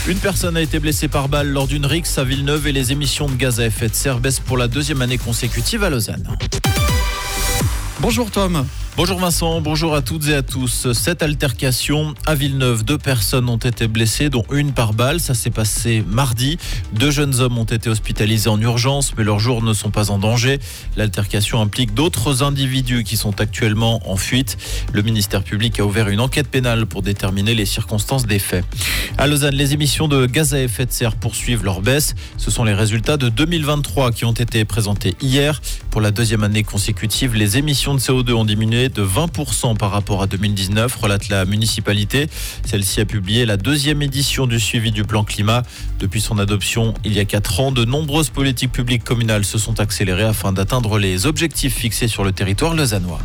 Une personne a été blessée par balle lors d'une rixe à Villeneuve et les émissions de gaz à effet de serre baissent pour la deuxième année consécutive à Lausanne. Bonjour Tom. Bonjour Vincent, bonjour à toutes et à tous. Cette altercation à Villeneuve, 2 personnes ont été blessées, dont une par balle. Ça s'est passé mardi. 2 jeunes hommes ont été hospitalisés en urgence, mais leurs jours ne sont pas en danger. L'altercation implique d'autres individus qui sont actuellement en fuite. Le ministère public a ouvert une enquête pénale pour déterminer les circonstances des faits. À Lausanne, les émissions de gaz à effet de serre poursuivent leur baisse. Ce sont les résultats de 2023 qui ont été présentés hier. Pour la deuxième année consécutive, les émissions de CO2 ont diminué de 20% par rapport à 2019, relate la municipalité. Celle-ci a publié la 2e édition du suivi du plan climat. Depuis son adoption il y a 4 ans, de nombreuses politiques publiques communales se sont accélérées afin d'atteindre les objectifs fixés sur le territoire lausannois.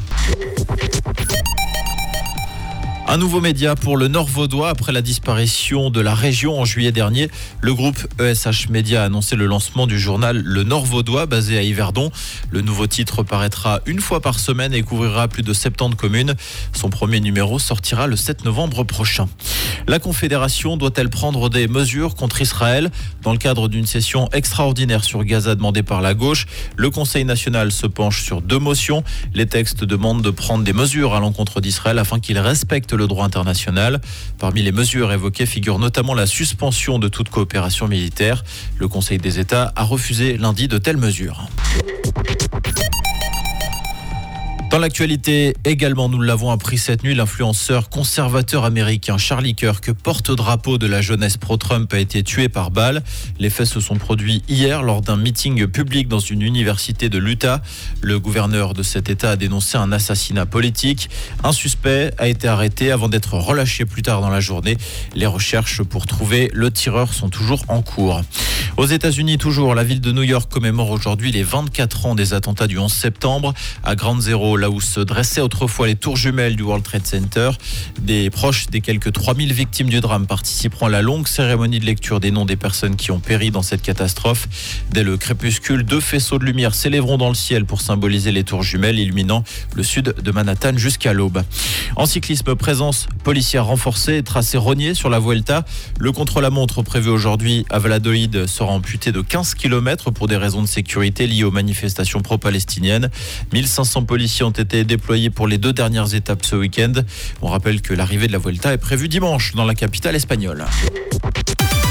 Un nouveau média pour le Nord vaudois. Après la disparition de la région en juillet dernier, le groupe ESH Média a annoncé le lancement du journal Le Nord vaudois basé à Yverdon. Le nouveau titre paraîtra une fois par semaine et couvrira plus de 70 communes. Son premier numéro sortira le 7 novembre prochain. La Confédération doit-elle prendre des mesures contre Israël ? Dans le cadre d'une session extraordinaire sur Gaza demandée par la gauche, le Conseil national se penche sur 2 motions. Les textes demandent de prendre des mesures à l'encontre d'Israël afin qu'il respecte le droit international. Parmi les mesures évoquées figure notamment la suspension de toute coopération militaire. Le Conseil des États a refusé lundi de telles mesures. Dans l'actualité également, nous l'avons appris cette nuit, l'influenceur conservateur américain Charlie Kirk, porte-drapeau de la jeunesse pro-Trump, a été tué par balle. Les faits se sont produits hier lors d'un meeting public dans une université de l'Utah. Le gouverneur de cet État a dénoncé un assassinat politique. Un suspect a été arrêté avant d'être relâché plus tard dans la journée. Les recherches pour trouver le tireur sont toujours en cours. Aux États-Unis, toujours, la ville de New York commémore aujourd'hui les 24 ans des attentats du 11 septembre. À Ground Zero, là où se dressaient autrefois les tours jumelles du World Trade Center, des proches des quelques 3000 victimes du drame participeront à la longue cérémonie de lecture des noms des personnes qui ont péri dans cette catastrophe. Dès le crépuscule, 2 faisceaux de lumière s'élèveront dans le ciel pour symboliser les tours jumelles, illuminant le sud de Manhattan jusqu'à l'aube. En cyclisme, présence policière renforcée et tracé rogné sur la Vuelta. Le contre-la-montre prévu aujourd'hui à Valladolid sera amputé de 15 km pour des raisons de sécurité liées aux manifestations pro-palestiniennes. 1500 policiers ont été déployés pour les 2 dernières étapes ce week-end. On rappelle que l'arrivée de la Vuelta est prévue dimanche dans la capitale espagnole.